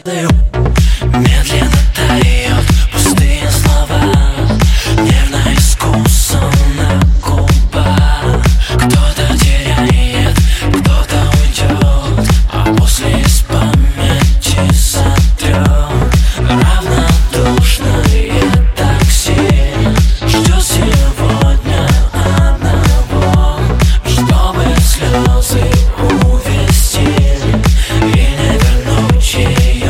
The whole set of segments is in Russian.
Медленно тает пустые слова, нервно искусно на губах. Кто-то теряет, кто-то уйдет, а после из памяти сотрет. Равнодушное такси ждет сегодня одного, чтобы слезы увести и не вернуть ее.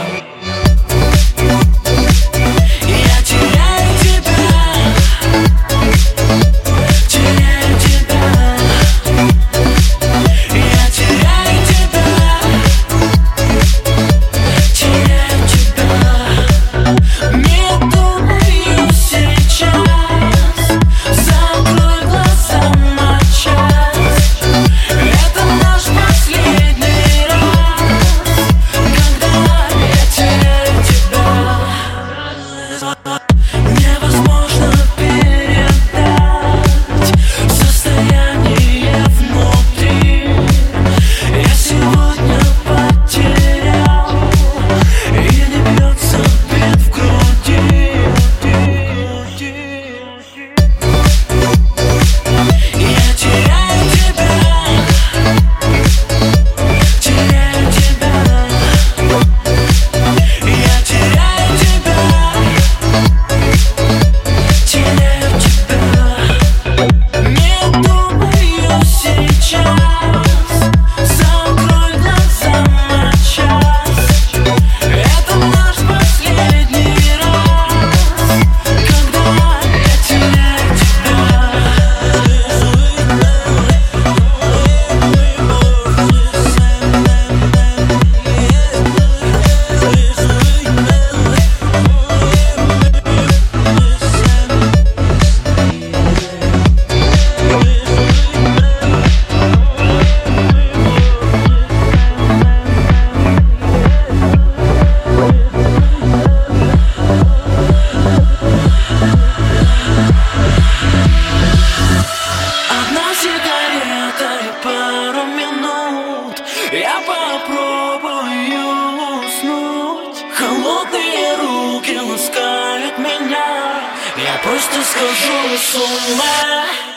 Невозможно передать состояние внутри. Я сегодня потерял, и не бьется бит в груди. Я теряю тебя, теряю тебя. Я теряю тебя, теряю тебя. Не думаю сейчас, закрой глаза на час. Это наш последний раз, когда я теряю тебя. Одна сигарета и пару минут, я попробую уснуть. Холодные руки ласкают меня, я просто схожу с ума.